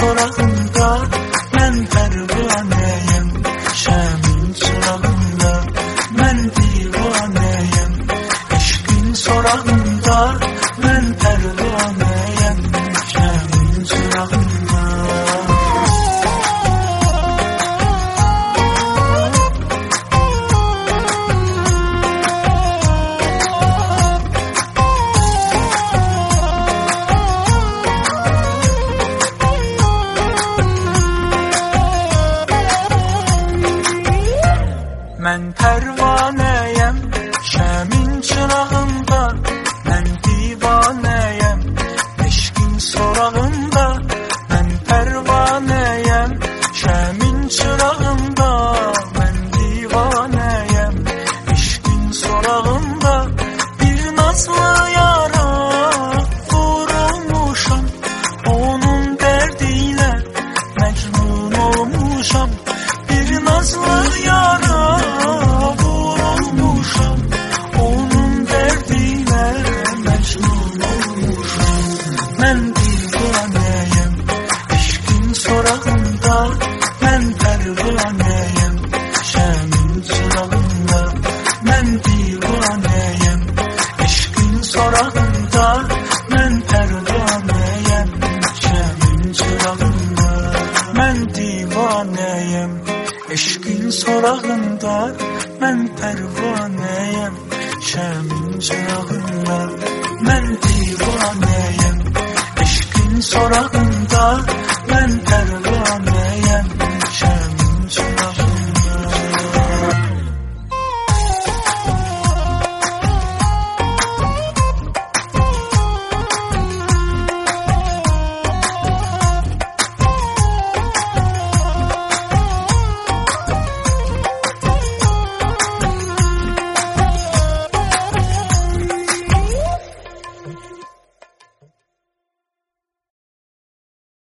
sorağında mən pərvanəyəm, şəmin çırağında mən divanəyəm. Eşqin sorağında mən pərvanəyəm, şəmin çırağında. Mən pərvanəyəm, şəmin çırağında mən divanəyəm. Eşqin sorağında mən pərvanəyəm, şəmin çırağında mən divanəyəm. Eşqin sorağında bir nazlı yara vurulmuşam, onun dərdiyle məcnun olmuşam. Bir nazlı yara vurulmuşam, onun dərdiyle mecnun olmuşam. Mən divanəyəm, eşqin sorağında mən pərvanəyəm, şəmin çırağında mən divanəyəm. Eşqin sorağında mən pərvanəyəm, şəmin çırağında mən divanəyəm. Eşqin sorağında mən pərvanəyəm, şəmin çırağında mən divanəyəm. Eşqin sorağında mən pərvanəyəm.